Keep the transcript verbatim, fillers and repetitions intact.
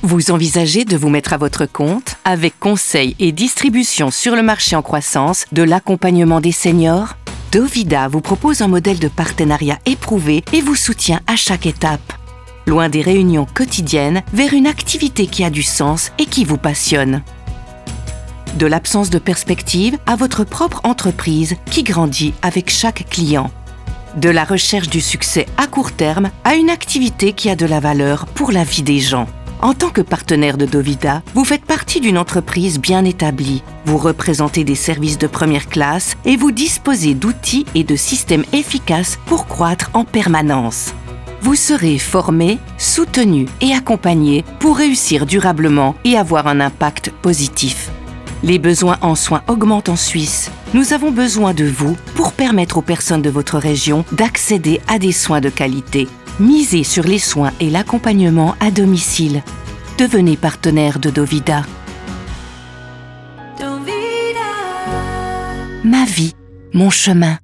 Vous envisagez de vous mettre à votre compte avec conseil et distribution sur le marché en croissance de l'accompagnement des seniors? Dovida vous propose un modèle de partenariat éprouvé et vous soutient à chaque étape. Loin des réunions quotidiennes, vers une activité qui a du sens et qui vous passionne. De l'absence de perspective à votre propre entreprise qui grandit avec chaque client. De la recherche du succès à court terme à une activité qui a de la valeur pour la vie des gens. En tant que partenaire de Dovida, vous faites partie d'une entreprise bien établie. Vous représentez des services de première classe et vous disposez d'outils et de systèmes efficaces pour croître en permanence. Vous serez formé, soutenu et accompagné pour réussir durablement et avoir un impact positif. Les besoins en soins augmentent en Suisse. Nous avons besoin de vous pour permettre aux personnes de votre région d'accéder à des soins de qualité. Misez sur les soins et l'accompagnement à domicile. Devenez partenaire de Dovida. Ma vie, mon chemin.